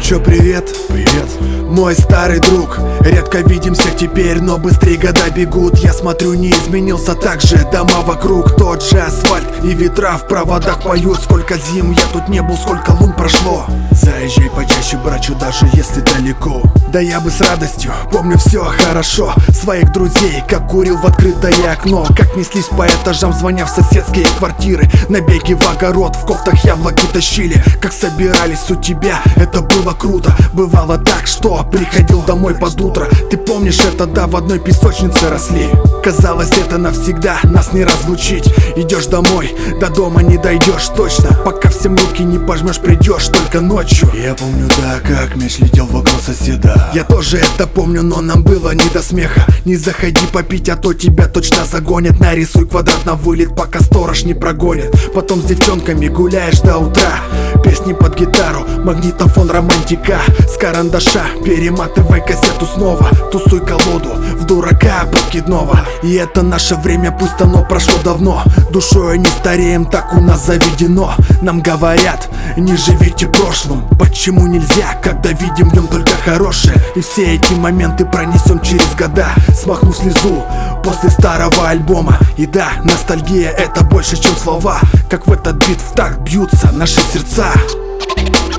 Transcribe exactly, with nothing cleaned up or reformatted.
чё, привет? Привет. Мой старый друг, редко видимся теперь, но быстрее года бегут. Я смотрю, не изменился, так же дома вокруг, тот же асфальт и ветра в проводах поют. Сколько зим я тут не был, сколько лун прошло. Заезжай почаще, брачу, даже если далеко. Да я бы с радостью, помню все хорошо. Своих друзей, как курил в открытое окно, как неслись по этажам, звоня в соседские квартиры. Набеги в огород, в кофтах яблоки тащили. Как собирались у тебя, это было круто. Бывало так, что приходил домой под утро. Ты помнишь это, да, в одной песочнице росли. Казалось, это навсегда, нас не разлучить. Идешь домой, до дома не дойдешь точно. Пока всем руки не пожмешь, придешь только ночью. Я помню, да, как мяч летел в окно соседа. Я тоже это помню, но нам было не до смеха. Не заходи попить, а то тебя точно загонят. Нарисуй квадрат на вылет, пока сторож не прогонит. Потом с девчонками гуляешь до утра. Песни под гитару, магнитофон, романтика. С карандаша перематывай кассету снова. Тусуй колоду в дурака подкидного. И это наше время, пусть оно прошло давно. Душой не стареем, так у нас заведено. Нам говорят, не живите прошлым. Почему нельзя, когда видим в нем только хорошее? И все эти моменты пронесем через года, смахнув слезу после старого альбома. И да, ностальгия — это больше, чем слова. Как в этот бит в такт бьются наши сердца.